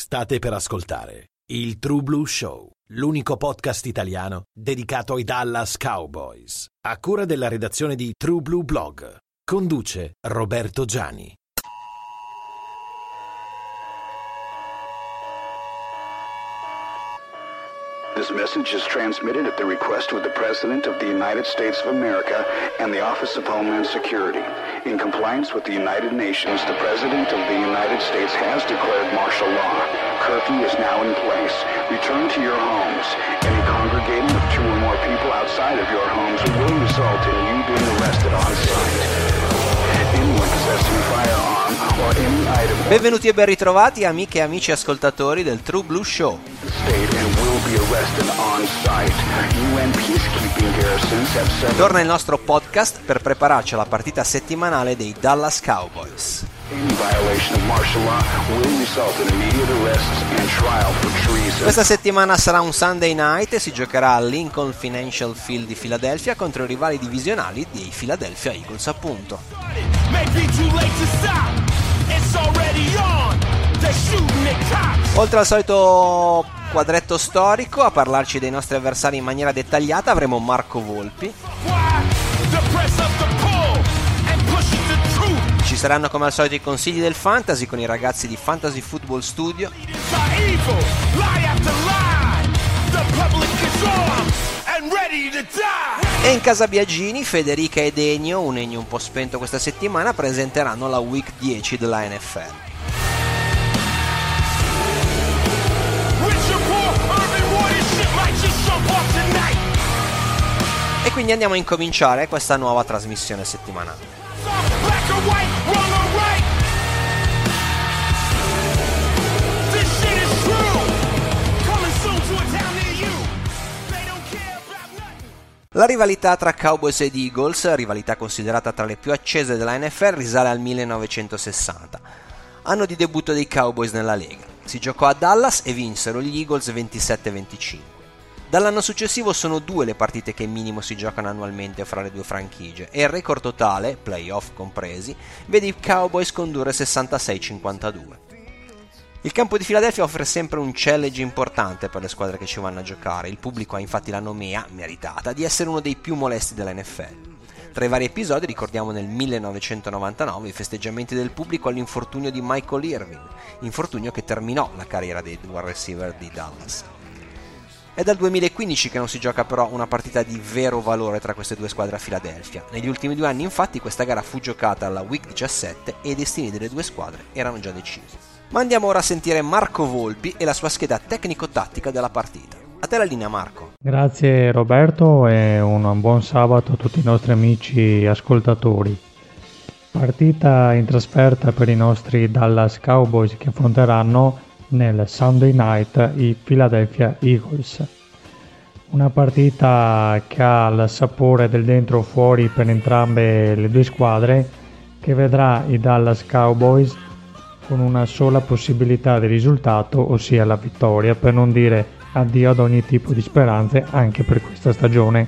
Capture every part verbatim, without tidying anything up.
State per ascoltare il True Blue Show, l'unico podcast italiano dedicato ai Dallas Cowboys, a cura della redazione di True Blue Blog. Conduce Roberto Gianni. This message is transmitted at the request of the President of the United States of America and the Office of Homeland Security. In compliance with the United Nations, the President of the United States has declared martial law. Curfew is now in place. Return to your homes. Any congregating of two or more people outside of your homes will result in you being arrested on site. Anyone possessing a firearm or any item. Benvenuti e ben ritrovati amiche e amici ascoltatori del True Blue Show. Torna il nostro podcast per prepararci alla partita settimanale dei Dallas Cowboys. Questa settimana sarà un Sunday night e si giocherà al Lincoln Financial Field di Philadelphia contro i rivali divisionali dei Philadelphia Eagles, appunto. Oltre al solito quadretto storico, a parlarci dei nostri avversari in maniera dettagliata avremo Marco Volpi. Ci saranno come al solito i consigli del fantasy con i ragazzi di Fantasy Football Studio. E in casa Biagini, Federica ed Ennio, un Ennio un po' spento questa settimana, presenteranno la Week dieci della N F L. E quindi andiamo a incominciare questa nuova trasmissione settimanale. La rivalità tra Cowboys ed Eagles, rivalità considerata tra le più accese della N F L, risale al millenovecentosessanta, anno di debutto dei Cowboys nella Lega. Si giocò a Dallas e vinsero gli Eagles ventisette a venticinque. Dall'anno successivo sono due le partite che minimo si giocano annualmente fra le due franchigie e il record totale, playoff compresi, vede i Cowboys condurre sessantasei a cinquantadue. Il campo di Philadelphia offre sempre un challenge importante per le squadre che ci vanno a giocare. Il pubblico ha infatti la nomea, meritata, di essere uno dei più molesti della N F L. Tra i vari episodi ricordiamo nel millenovecentonovantanove i festeggiamenti del pubblico all'infortunio di Michael Irvin, infortunio che terminò la carriera dei wide receiver di Dallas. È dal duemilaquindici che non si gioca però una partita di vero valore tra queste due squadre a Philadelphia. Negli ultimi due anni infatti questa gara fu giocata alla Week diciassette e i destini delle due squadre erano già decisi. Ma andiamo ora a sentire Marco Volpi e la sua scheda tecnico-tattica della partita. A te la linea, Marco. Grazie Roberto e un buon sabato a tutti i nostri amici ascoltatori. Partita in trasferta per i nostri Dallas Cowboys che affronteranno nel Sunday Night i Philadelphia Eagles. Una partita che ha il sapore del dentro o fuori per entrambe le due squadre, che vedrà i Dallas Cowboys con una sola possibilità di risultato, ossia la vittoria, per non dire addio ad ogni tipo di speranze anche per questa stagione.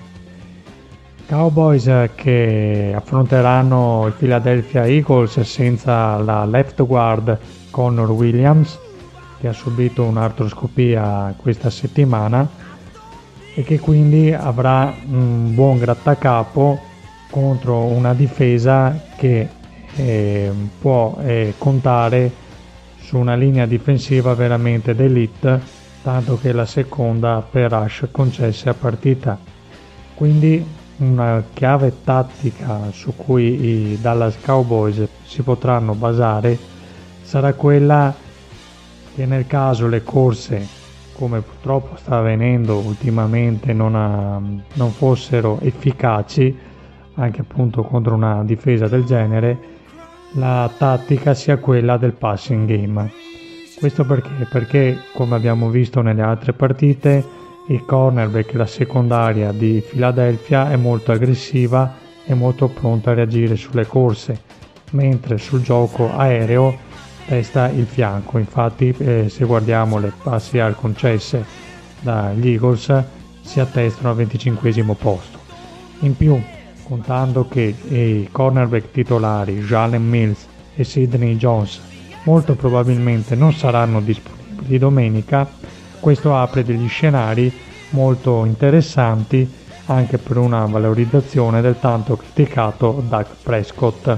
Cowboys che affronteranno i Philadelphia Eagles senza la left guard Connor Williams, che ha subito un'artroscopia questa settimana e che quindi avrà un buon grattacapo contro una difesa che eh, può eh, contare su una linea difensiva veramente d'élite, tanto che è la seconda per rush concesse a partita. Quindi una chiave tattica su cui i Dallas Cowboys si potranno basare sarà quella che nel caso le corse, come purtroppo sta avvenendo ultimamente, non, ha, non fossero efficaci anche appunto contro una difesa del genere, la tattica sia quella del passing game. Questo perché? Perché come abbiamo visto nelle altre partite, il cornerback e la secondaria di Philadelphia è molto aggressiva e molto pronta a reagire sulle corse, mentre sul gioco aereo testa il fianco. Infatti eh, se guardiamo le passi al concesse dagli Eagles si attestano al venticinquesimo posto. In più, contando che i cornerback titolari Jalen Mills e Sidney Jones molto probabilmente non saranno disponibili di domenica, questo apre degli scenari molto interessanti anche per una valorizzazione del tanto criticato Dak Prescott.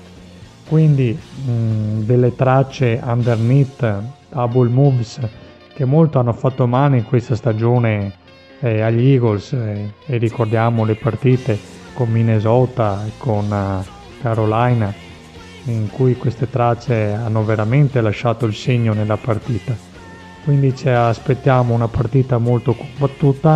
Quindi mh, delle tracce underneath, double moves, che molto hanno fatto male in questa stagione eh, agli Eagles, eh, e ricordiamo le partite con Minnesota e con uh, Carolina, in cui queste tracce hanno veramente lasciato il segno nella partita. Quindi ci aspettiamo una partita molto combattuta,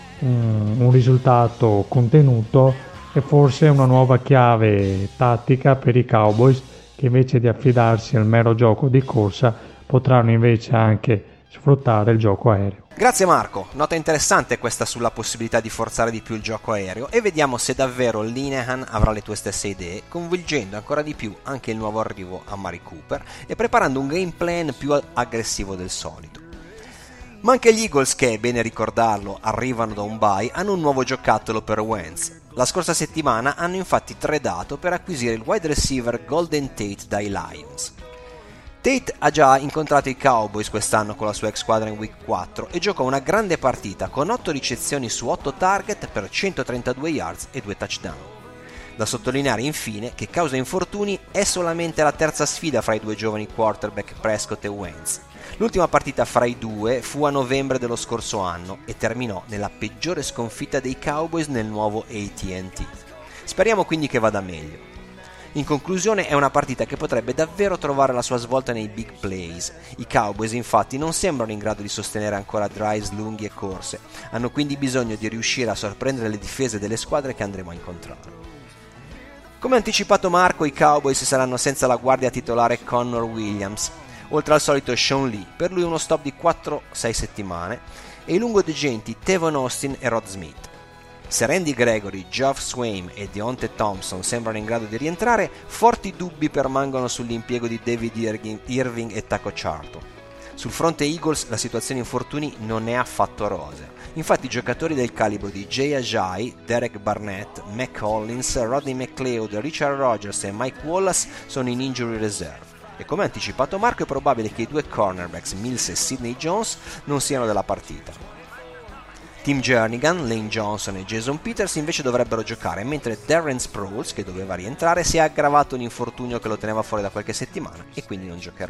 um, un risultato contenuto e forse una nuova chiave tattica per i Cowboys, che invece di affidarsi al mero gioco di corsa potranno invece anche sfruttare il gioco aereo. Grazie Marco, nota interessante questa sulla possibilità di forzare di più il gioco aereo, e vediamo se davvero Linehan avrà le tue stesse idee, coinvolgendo ancora di più anche il nuovo arrivo a Amari Cooper e preparando un game plan più aggressivo del solito. Ma anche gli Eagles, che è bene ricordarlo, arrivano da un bye, hanno un nuovo giocattolo per Wentz. La scorsa settimana hanno infatti tradato per acquisire il wide receiver Golden Tate dai Lions. Tate ha già incontrato i Cowboys quest'anno con la sua ex squadra in week quattro e giocò una grande partita con otto ricezioni su otto target per centotrentadue yards e due touchdown. Da sottolineare infine che causa infortuni è solamente la terza sfida fra i due giovani quarterback Prescott e Wentz. L'ultima partita fra i due fu a novembre dello scorso anno e terminò nella peggiore sconfitta dei Cowboys nel nuovo A T and T. Speriamo quindi che vada meglio. In conclusione, è una partita che potrebbe davvero trovare la sua svolta nei big plays. I Cowboys infatti non sembrano in grado di sostenere ancora drives lunghi e corse, hanno quindi bisogno di riuscire a sorprendere le difese delle squadre che andremo a incontrare. Come anticipato Marco, i Cowboys saranno senza la guardia titolare Connor Williams, oltre al solito Sean Lee, per lui uno stop di quattro sei settimane, e i lungodeggenti Tevon Austin e Rod Smith. Se Randy Gregory, Geoff Swain e Deontay Thompson sembrano in grado di rientrare, forti dubbi permangono sull'impiego di David Irving e Taco Charlton. Sul fronte Eagles la situazione infortuni non è affatto rosea. Infatti giocatori del calibro di Jay Ajayi, Derek Barnett, Mac Hollins, Rodney McLeod, Richard Rogers e Mike Wallace sono in injury reserve. E come anticipato Marco, è probabile che i due cornerbacks Mills e Sidney Jones non siano della partita. Tim Jernigan, Lane Johnson e Jason Peters invece dovrebbero giocare, mentre Darren Sproles, che doveva rientrare, si è aggravato un infortunio che lo teneva fuori da qualche settimana e quindi non giocherà.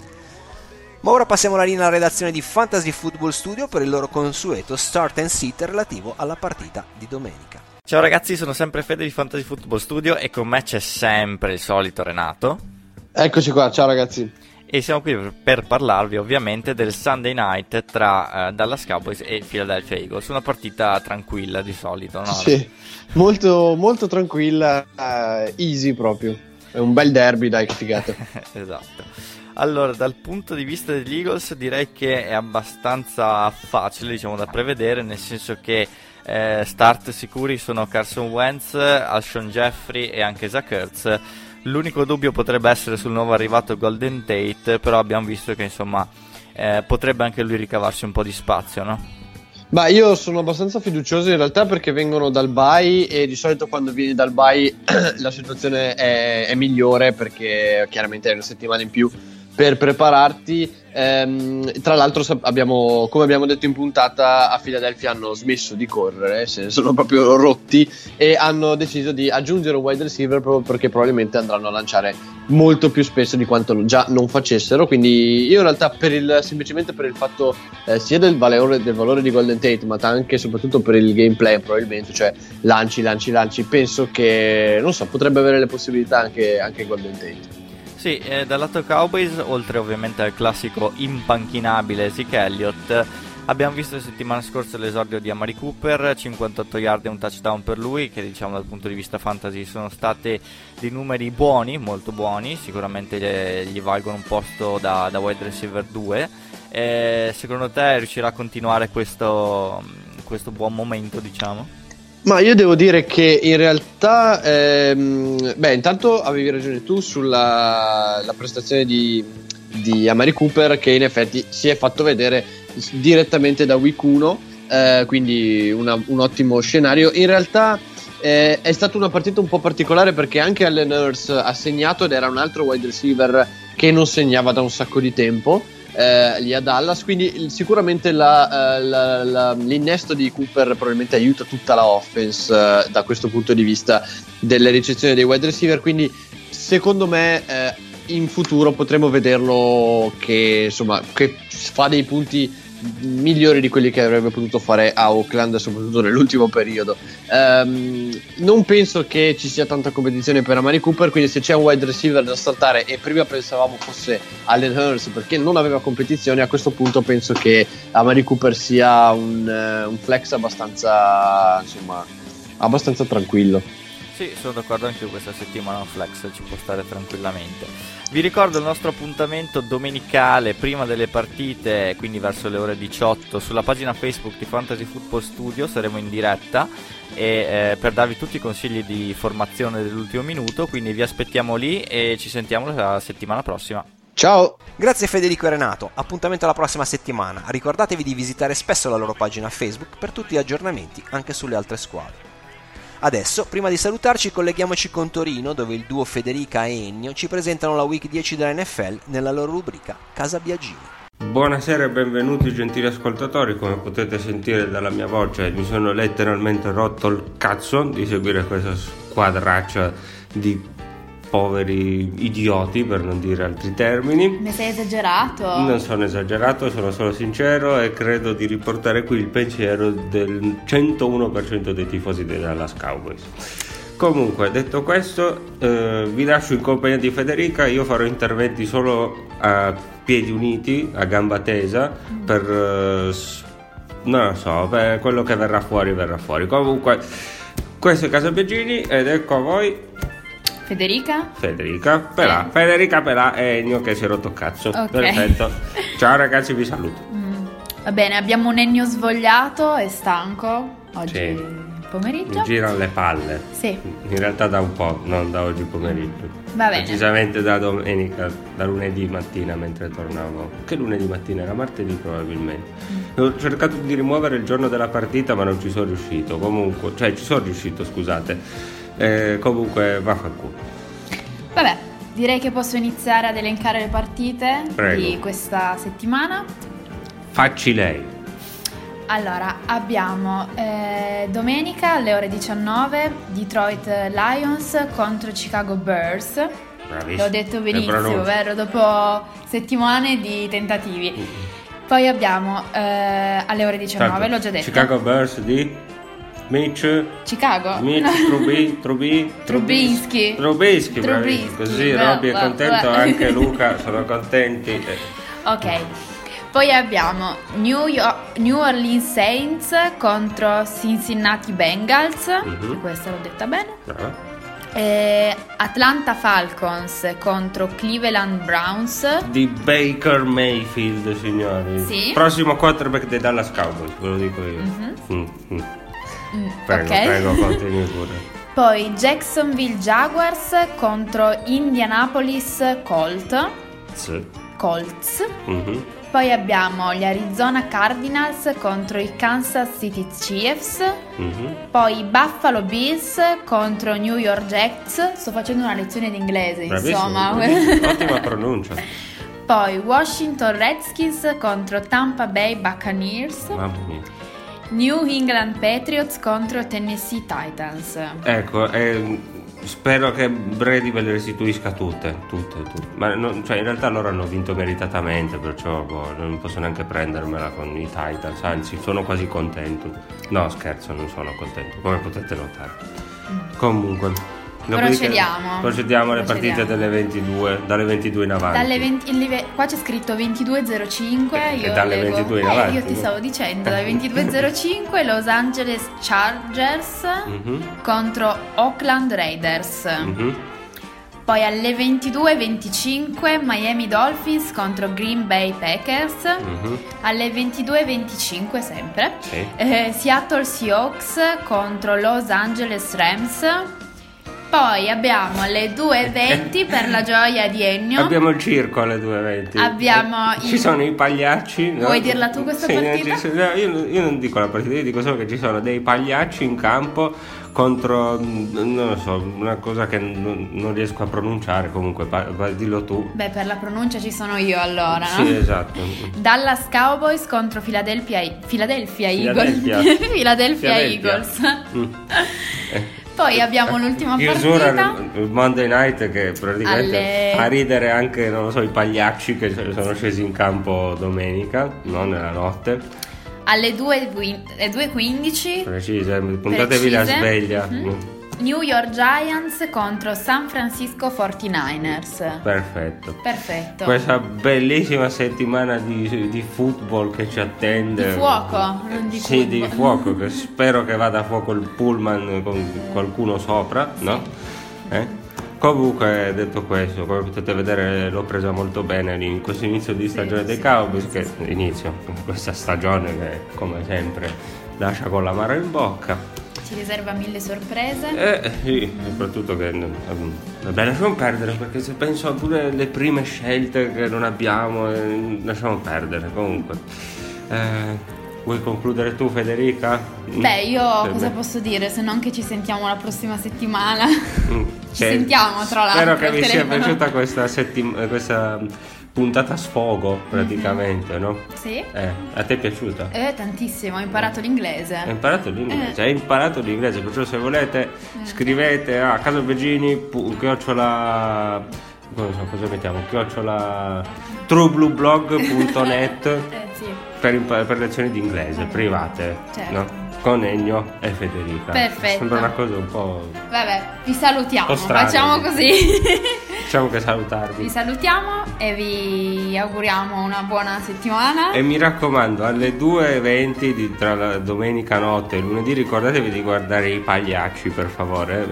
Ma ora passiamo la linea alla redazione di Fantasy Football Studio per il loro consueto Start and Sit relativo alla partita di domenica. Ciao ragazzi, sono sempre Fede di Fantasy Football Studio e con me c'è sempre il solito Renato. Eccoci qua, ciao ragazzi. E siamo qui per, per parlarvi ovviamente del Sunday Night tra uh, Dallas Cowboys e Philadelphia Eagles, una partita tranquilla di solito, no? Sì, molto, molto tranquilla, uh, easy proprio, è un bel derby, dai, che figata. Esatto. Allora, dal punto di vista degli Eagles direi che è abbastanza facile, diciamo, da prevedere, nel senso che eh, start sicuri sono Carson Wentz, Alshon Jeffrey e anche Zach Ertz. L'unico dubbio potrebbe essere sul nuovo arrivato Golden Tate, però abbiamo visto che insomma eh, potrebbe anche lui ricavarsi un po' di spazio, no? Ma io sono abbastanza fiducioso in realtà, perché vengono dal bye e di solito quando vieni dal bye la situazione è, è migliore, perché chiaramente hai una settimana in più per prepararti. Ehm, tra l'altro abbiamo, come abbiamo detto in puntata, a Philadelphia hanno smesso di correre, se ne sono proprio rotti e hanno deciso di aggiungere un wide receiver proprio perché probabilmente andranno a lanciare molto più spesso di quanto già non facessero. Quindi io in realtà per il, semplicemente per il fatto eh, sia del valore, del valore di Golden Tate, ma anche e soprattutto per il gameplay probabilmente, cioè lanci, lanci, lanci, penso che, non so, potrebbe avere le possibilità anche, anche Golden Tate. Sì, eh, dal lato Cowboys, oltre ovviamente al classico impanchinabile Zeke Elliott, abbiamo visto la settimana scorsa l'esordio di Amari Cooper, cinquantotto yard e un touchdown per lui, che diciamo dal punto di vista fantasy sono state dei numeri buoni, molto buoni, sicuramente gli, gli valgono un posto da, da wide receiver due. Eh, secondo te riuscirà a continuare questo, questo buon momento, diciamo? Ma io devo dire che in realtà, ehm, beh, intanto avevi ragione tu sulla la prestazione di, di Amari Cooper, che in effetti si è fatto vedere direttamente da week uno, eh, quindi una, un ottimo scenario. In realtà eh, è stata una partita un po' particolare, perché anche Allen Hurts ha segnato ed era un altro wide receiver che non segnava da un sacco di tempo. eh, lì a Dallas, quindi sicuramente la, eh, la, la, l'innesto di Cooper probabilmente aiuta tutta la offense eh, da questo punto di vista delle ricezioni dei wide receiver, quindi secondo me eh, in futuro potremo vederlo che insomma che fa dei punti migliori di quelli che avrebbe potuto fare a Oakland, soprattutto nell'ultimo periodo. Um, non penso che ci sia tanta competizione per Amari Cooper, quindi se c'è un wide receiver da saltare, e prima pensavamo fosse Allen Hurst perché non aveva competizione, a questo punto penso che Amari Cooper sia un, uh, un flex abbastanza insomma abbastanza tranquillo. Sì, sono d'accordo, anche questa settimana un flex ci può stare tranquillamente. Vi ricordo il nostro appuntamento domenicale prima delle partite, quindi verso le ore diciotto, sulla pagina Facebook di Fantasy Football Studio. Saremo in diretta e eh, per darvi tutti i consigli di formazione dell'ultimo minuto, quindi vi aspettiamo lì e ci sentiamo la settimana prossima. Ciao! Grazie Federico e Renato, appuntamento alla prossima settimana. Ricordatevi di visitare spesso la loro pagina Facebook per tutti gli aggiornamenti anche sulle altre squadre. Adesso, prima di salutarci, colleghiamoci con Torino, dove il duo Federica e Ennio ci presentano la Week dieci della N F L nella loro rubrica Casa Biagini. Buonasera e benvenuti gentili ascoltatori. Come potete sentire dalla mia voce, mi sono letteralmente rotto il cazzo di seguire questa squadraccia di poveri idioti, per non dire altri termini. Ne sei esagerato? Non sono esagerato, sono solo sincero e credo di riportare qui il pensiero del centouno per cento dei tifosi dei Dallas Cowboys. Comunque, detto questo, eh, vi lascio in compagnia di Federica. Io farò interventi solo a piedi uniti, a gamba tesa, mm. per eh, non lo so, per quello che verrà fuori verrà fuori. Comunque, questo è Casa Biagini ed ecco a voi Federica? Federica Pelà, eh. Federica Pelà e Ennio che si è rotto cazzo. Okay. Perfetto. Ciao ragazzi, vi saluto. Mm. Va bene, abbiamo un Ennio svogliato e stanco oggi sì. pomeriggio. Mi girano le palle. Sì. In realtà da un po', non da oggi pomeriggio. Va bene. Precisamente da domenica, da lunedì mattina mentre tornavo. Che lunedì mattina? Era martedì probabilmente. Mm. Ho cercato di rimuovere il giorno della partita ma non ci sono riuscito. Comunque, cioè ci sono riuscito, scusate. Eh, comunque vaffanculo. Vabbè, direi che posso iniziare ad elencare le partite Prego. Di questa settimana. Facci lei. Allora, abbiamo eh, domenica alle ore diciannove Detroit Lions contro Chicago Bears. Bravissimo. L'ho detto benissimo, vero? Dopo settimane di tentativi. Mm-hmm. Poi abbiamo eh, alle ore diciannove, Tanto, l'ho già detto. Chicago Bears di Mitch Chicago Mitch Trubi Trubi Trubisky Trubisky Trubisky così no, Robby è contento, no, anche Luca sono contenti. Ok, poi abbiamo New, York, New Orleans Saints contro Cincinnati Bengals. Mm-hmm. Questa l'ho detta bene. Uh-huh. eh, Atlanta Falcons contro Cleveland Browns di Baker Mayfield, signori. Sì. Prossimo quarterback dei Dallas Cowboys, ve lo dico io. Mm-hmm. Mm-hmm. Mm, prego, okay. prego, continui pure. Poi Jacksonville Jaguars contro Indianapolis Colt. Sì. Colts. Mm-hmm. Poi abbiamo gli Arizona Cardinals contro i Kansas City Chiefs. Mm-hmm. Poi i Buffalo Bills contro New York Jets. Sto facendo una lezione di inglese, bravissimo, insomma. Bravissimo. Ottima pronuncia. Poi Washington Redskins contro Tampa Bay Buccaneers. Mamma mia. New England Patriots contro Tennessee Titans. Ecco, eh, spero che Brady ve le restituisca tutte, tutte, tutte. Ma non, cioè in realtà loro hanno vinto meritatamente, perciò boh, non posso neanche prendermela con i Titans, anzi sono quasi contento. No, scherzo, non sono contento, come potete notare. Mm. Comunque procediamo procediamo alle partite delle ventidue, dalle ventidue in avanti. Dalle venti, live, qua c'è scritto ventidue zero cinque, e dalle leggo, ventidue in avanti. Eh, io ti stavo dicendo dalle ventidue zero cinque Los Angeles Chargers mm-hmm. contro Oakland Raiders. Mm-hmm. Poi alle ventidue venticinque Miami Dolphins contro Green Bay Packers. Mm-hmm. Alle ventidue venticinque sempre sì. eh, Seattle Seahawks contro Los Angeles Rams. Poi abbiamo le due e venti per la gioia di Ennio. Abbiamo il circo alle due e venti. Abbiamo Ci i... sono i pagliacci. No? Vuoi dirla tu questa sì, partita? Sono, io, io non dico la partita, io dico solo che ci sono dei pagliacci in campo contro, non lo so, una cosa che non, non riesco a pronunciare, comunque pa- pa- dillo tu. Beh, per la pronuncia ci sono io allora, no? Sì, esatto. Dallas Cowboys contro Philadelphia, Philadelphia Eagles. Philadelphia, Philadelphia Philadelphia. Eagles. Mm. Eh. Poi abbiamo l'ultima chiusura partita. il Monday Night, che praticamente Alle- fa ridere anche, non lo so, i pagliacci che sono scesi in campo domenica, non nella notte. Alle due e quindici. Precise, puntatevi la Precise. sveglia. Mhm. New York Giants contro San Francisco quarantanovers. Perfetto. Perfetto. Questa bellissima settimana di, di football che ci attende. Di fuoco, non di Sì, football. di fuoco, che spero che vada a fuoco il pullman con qualcuno sopra, no? Eh? Comunque, detto questo, come potete vedere, l'ho presa molto bene in questo inizio di stagione Sì, dei sì, Cowboys, sì, che sì. inizio, questa stagione che come sempre lascia con l'amaro in bocca. Ci riserva mille sorprese. Eh sì, soprattutto che um, vabbè, lasciamo perdere, perché se penso a pure le prime scelte che non abbiamo, eh, lasciamo perdere. Comunque, eh, vuoi concludere tu, Federica? Beh, io Per cosa me. posso dire se non che ci sentiamo la prossima settimana? Mm, Ci che- sentiamo, tra l'altro, Spero che al vi sia telefono. piaciuta questa, settim- questa puntata sfogo, praticamente, no? Sì? Eh, a te è piaciuta? Eh, tantissimo, ho imparato l'inglese. Hai imparato l'inglese, Eh. hai imparato l'inglese, perciò se volete scrivete a Casalvegini pu- chiocciola, non so cosa mettiamo, chiocciola trueblueblog punto net Eh, sì. per, impa- per lezioni di inglese private, Certo. no? Con Ennio e Federica. Perfetto. Sembra una cosa un po'... Vabbè, vi salutiamo, Un po' strano, facciamo dico. così. diciamo che salutarvi. Vi salutiamo e vi auguriamo una buona settimana. E mi raccomando, alle due e venti di, tra la domenica notte e lunedì ricordatevi di guardare i pagliacci, per favore.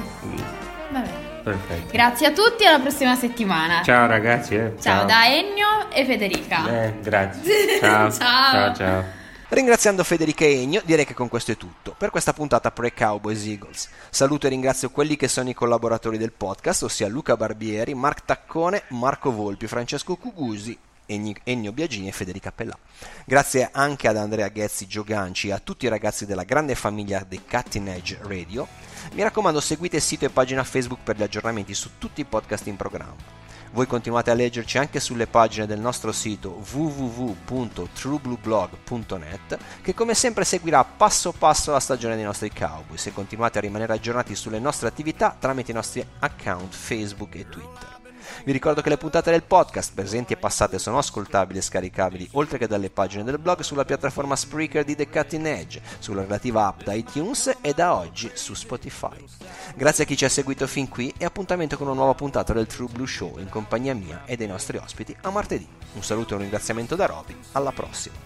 Vabbè. Perfetto. Grazie a tutti, alla prossima settimana. Ciao ragazzi. Eh. Ciao da Ennio e Federica. Eh, grazie. Ciao. Ciao. Ciao ciao. Ringraziando Federica e Ennio, direi che con questo è tutto per questa puntata pre-Cowboys Eagles. Saluto e ringrazio quelli che sono i collaboratori del podcast, ossia Luca Barbieri, Mark Taccone, Marco Volpi, Francesco Cugusi, Ennio Biagini e Federica Pellà. Grazie anche ad Andrea Ghezzi Gioganci e a tutti i ragazzi della grande famiglia dei Cutting Edge Radio. Mi raccomando, seguite il sito e pagina Facebook per gli aggiornamenti su tutti i podcast in programma. Voi continuate a leggerci anche sulle pagine del nostro sito w w w punto trueblueblog punto net, che come sempre seguirà passo passo la stagione dei nostri Cowboys, e continuate a rimanere aggiornati sulle nostre attività tramite i nostri account Facebook e Twitter. Vi ricordo che le puntate del podcast, presenti e passate, sono ascoltabili e scaricabili, oltre che dalle pagine del blog, sulla piattaforma Spreaker di The Cutting Edge, sulla relativa app da iTunes e da oggi su Spotify. Grazie a chi ci ha seguito fin qui e appuntamento con una nuova puntata del True Blue Show in compagnia mia e dei nostri ospiti a martedì. Un saluto e un ringraziamento da Roby, alla prossima.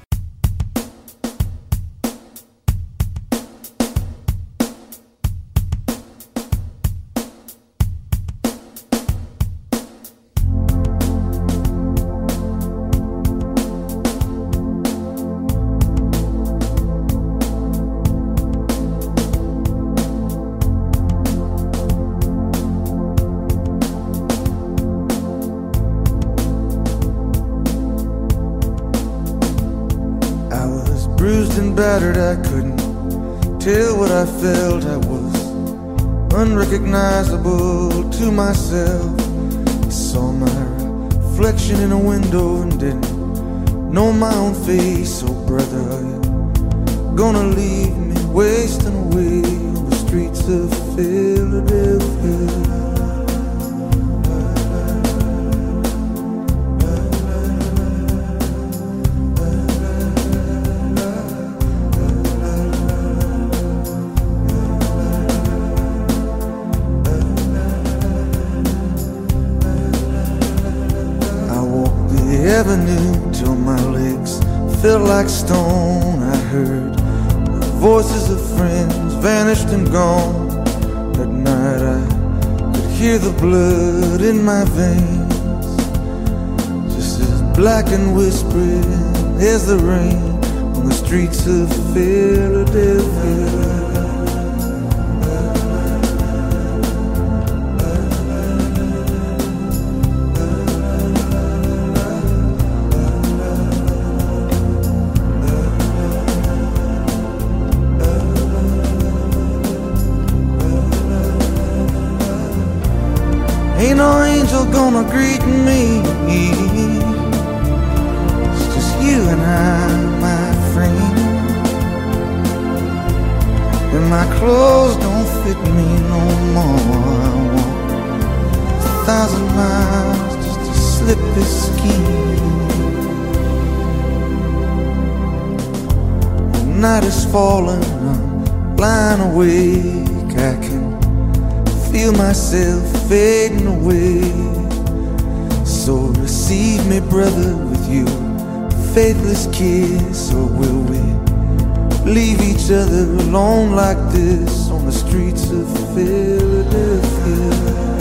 Bruised and battered, I couldn't tell what I felt. I was unrecognizable to myself. I saw my reflection in a window and didn't know my own face. Oh brother, are you gonna leave me wasting away on the streets of Philadelphia? Avenue till my legs felt like stone. I heard the voices of friends vanished and gone. At night I could hear the blood in my veins, just as black and whispering as the rain on the streets of Philadelphia. gonna greet me. It's just you and I, my friend. And my clothes don't fit me no more. I walk a thousand miles just to slip this skin. The night is falling, I'm blind awake. I can feel myself fading away. So receive me, brother, with your faithless kiss. Or will we leave each other alone like this on the streets of Philadelphia?